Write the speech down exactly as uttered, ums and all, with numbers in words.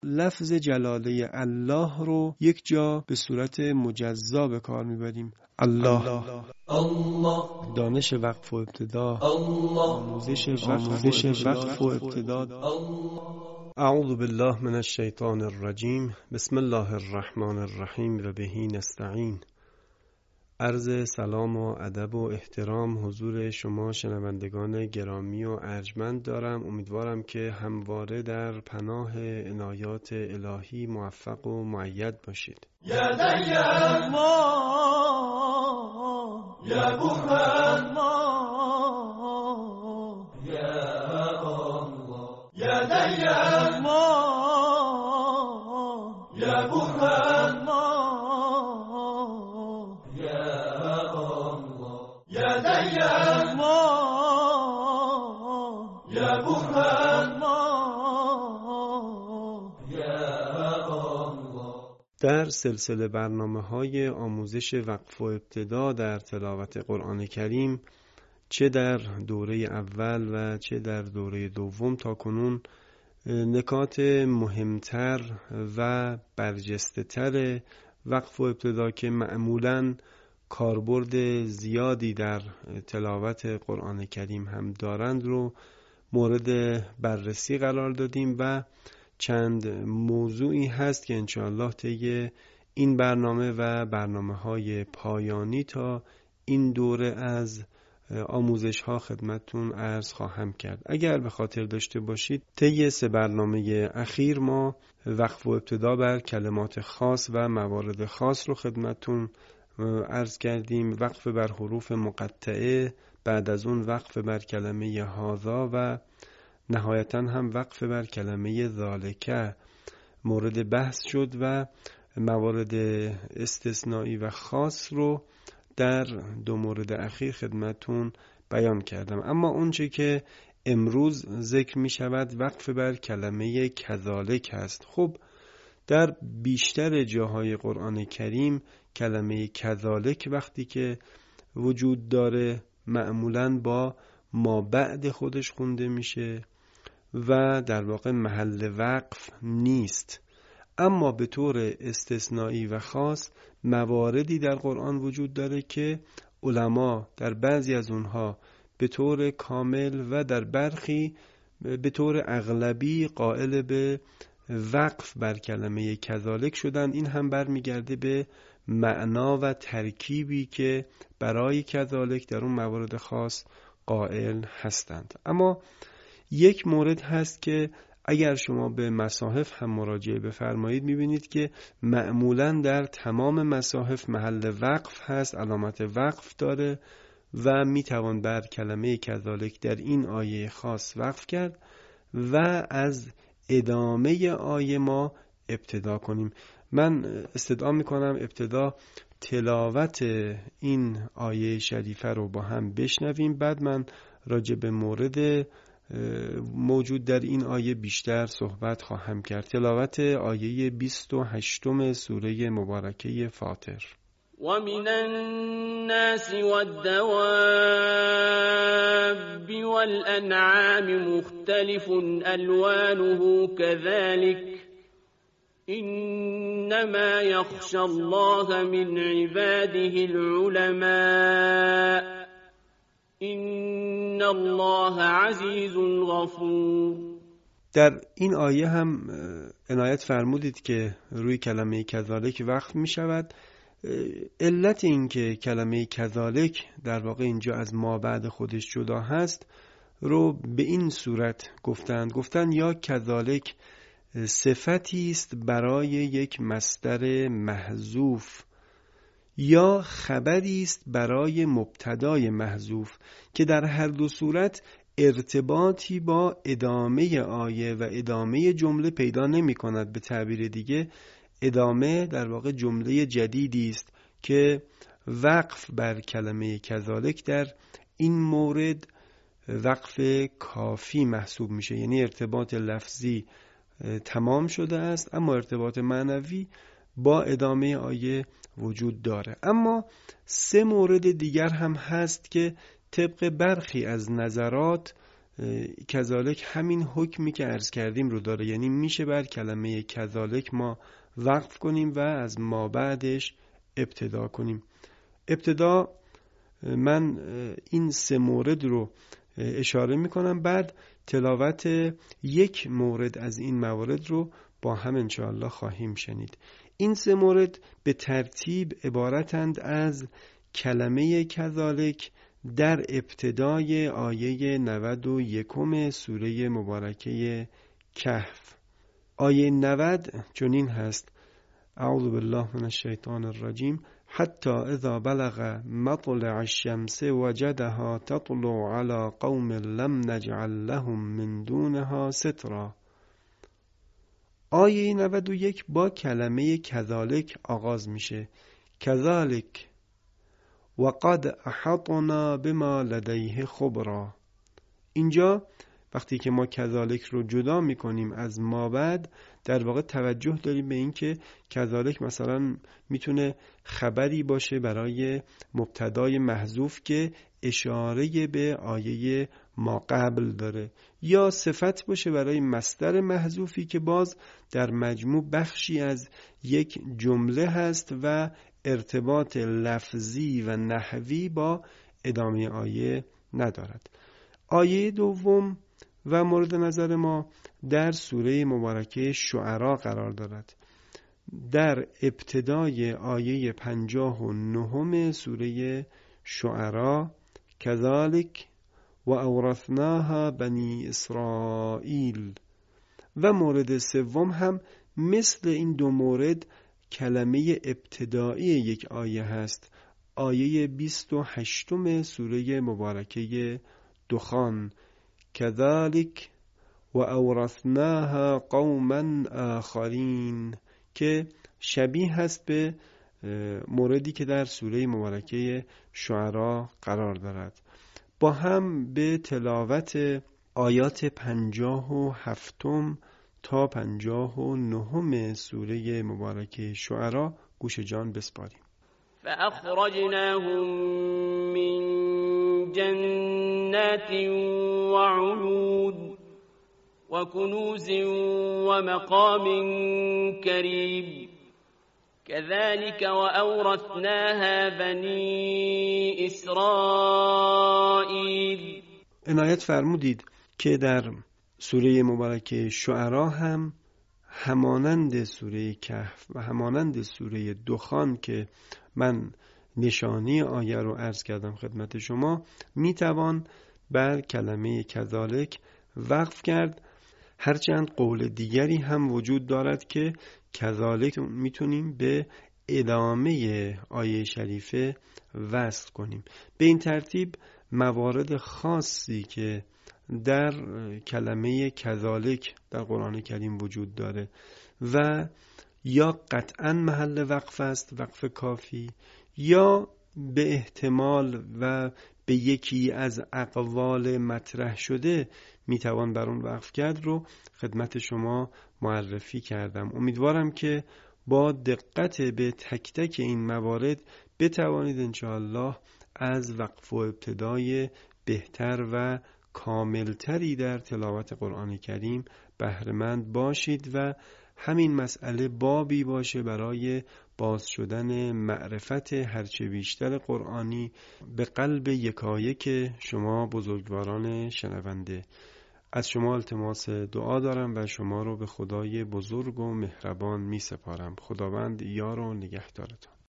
لفظ جلاله الله رو یک جا به صورت مجزا به کار میبریم. الله. الله. دانش وقف و ابتدا. الله. آموزش آموزش وقف و ابتدا. الله. اعوذ بالله من الشیطان الرجیم. بسم الله الرحمن الرحیم و بهی نستعین. عرض سلام و ادب و احترام حضور شما شنوندگان گرامی و ارجمند دارم. امیدوارم که همواره در پناه عنایات الهی موفق و مؤید باشید. یا دیا ما یا برهان ما یا الله یا دیا ما یا برهان ما یا دیا ما یا برهان ما یا الله. در سلسله برنامه‌های آموزش وقف و ابتدا در تلاوت قرآن کریم، چه در دوره اول و چه در دوره دوم تا کنون، نکات مهمتر و برجسته تر وقف و ابتدا که معمولاً کاربرد زیادی در تلاوت قرآن کریم هم دارند رو مورد بررسی قرار دادیم و چند موضوعی هست که انشاءالله طی این برنامه و برنامه‌های پایانی تا این دوره از آموزش ها خدمتتون عرض خواهم کرد. اگر به خاطر داشته باشید طی سه برنامه اخیر ما وقف و ابتدا بر کلمات خاص و موارد خاص رو خدمتتون عرض کردیم، وقف بر حروف مقطعه، بعد از اون وقف بر کلمه هذا و نهایتا هم وقف بر کلمه ذالکه مورد بحث شد و موارد استثنایی و خاص رو در دو مورد اخیر خدمتون بیان کردم. اما اونچه که امروز ذکر می شود وقف بر کلمه کذالک هست. خب در بیشتر جاهای قرآن کریم کلمه کذالک وقتی که وجود داره معمولاً با ما بعد خودش خونده میشه و در واقع محل وقف نیست. اما به طور استثنایی و خاص مواردی در قرآن وجود داره که علما در بعضی از اونها به طور کامل و در برخی به طور اغلبی قائل به وقف بر کلمه کذالک شدن. این هم برمیگرده به معنا و ترکیبی که برای کذالک در اون موارد خاص قائل هستند. اما یک مورد هست که اگر شما به مصاحف هم مراجعه بفرمایید میبینید که معمولاً در تمام مصاحف محل وقف هست، علامت وقف داره و میتوان بر کلمه کذالک در این آیه خاص وقف کرد و از ادامه آیه ما ابتدا کنیم. من استدعا میکنم ابتدا تلاوت این آیه شریفه رو با هم بشنویم، بعد من راجع به مورد موجود در این آیه بیشتر صحبت خواهم کرد. تلاوت آیه بیست و هشتم سوره مبارکه فاطر. ومن الناس والدواب والأنعام مختلف ألوانه كذلك إنما يخشى الله من عباده العلماء إن الله عزيز غفور. در این آیه هم عنایت فرمودید که روی کلمه کذالک وقف می شود. علت این که کلمه کذالک در واقع اینجا از ما بعد خودش جدا هست رو به این صورت گفتند گفتند یا کذالک صفتی است برای یک مصدر محذوف یا خبری است برای مبتدای محذوف که در هر دو صورت ارتباطی با ادامه آیه و ادامه جمله پیدا نمی کند. به تعبیر دیگه ادامه در واقع جمله جدیدی است که وقف بر کلمه کذالک در این مورد وقف کافی محسوب میشه، یعنی ارتباط لفظی تمام شده است اما ارتباط معنوی با ادامه آیه وجود داره. اما سه مورد دیگر هم هست که طبق برخی از نظرات کذالک همین حکمی که عرض کردیم رو داره، یعنی میشه بر کلمه کذالک ما وقف کنیم و از ما بعدش ابتدا کنیم. ابتدا من این سه مورد رو اشاره میکنم، بعد تلاوت یک مورد از این موارد رو با هم انشاءالله خواهیم شنید. این سه مورد به ترتیب عبارتند از کلمه کذالک در ابتدای آیه نود و یکم سوره مبارکه کهف. آیه نود چنین هست: اعوذ بالله من الشیطان الرجیم حتی اذا بلغ مطلع الشمس وجدها تطلع على قوم لم نجعل لهم من دونها سترا. آیه نود و یک با کلمه کذالک آغاز میشه. کذالک وقد احطنا بما لدیه خبرا. اینجا وقتی که ما کذالک رو جدا میکنیم از ما بعد، در واقع توجه داریم به این که کذالک مثلا میتونه خبری باشه برای مبتدای محذوف که اشاره به آیه ما قبل داره، یا صفت باشه برای مصدر محذوفی که باز در مجموع بخشی از یک جمله هست و ارتباط لفظی و نحوی با ادامه آیه ندارد. آیه دوم و مورد نظر ما در سوره مبارکه شعرا قرار دارد. در ابتدای آیه پنجاه و نهم سوره شعرا کذالک و اورثناها بنی اسرائیل. و مورد سوم هم مثل این دو مورد کلمه ابتدایی یک آیه هست، آیه بیست و هشتم سوره مبارکه دخان کذالک و اورثناها قوما آخرین، که شبیه هست به موردی که در سوره مبارکه شعرا قرار دارد. با هم به تلاوت آیات پنجاه و هفتم تا پنجاه و نهم سوره مبارکه شعرا گوش جان بسپاریم. فأخرجناهم من جنات وعيون وكنوز ومقام كريم كذلك وأورثناها بني إسرائيل. عنایت فرمودید که در سوره مبارکه شعرا هم همانند سوره کهف و همانند سوره دخان که من نشانی آیه رو عرض کردم خدمت شما، میتوان بر کلمه کذالک وقف کرد. هرچند قول دیگری هم وجود دارد که کذالک میتونیم به ادامه آیه شریفه وصل کنیم. به این ترتیب موارد خاصی که در کلمه کذالک در قرآن کریم وجود داره و یا قطعا محل وقف است، وقف کافی، یا به احتمال و به یکی از اقوال مطرح شده میتوان بر اون وقف کرد رو خدمت شما معرفی کردم. امیدوارم که با دقت به تک تک این موارد بتوانید انشاءالله از وقف و ابتدای بهتر و کاملتری در تلاوت قرآن کریم بهره‌مند باشید و همین مسئله بابی باشه برای باز شدن معرفت هرچه بیشتر قرآنی به قلب یکایک شما بزرگواران شنونده. از شما التماس دعا دارم و شما رو به خدای بزرگ و مهربان می سپارم. خداوند یار و نگهدارتان.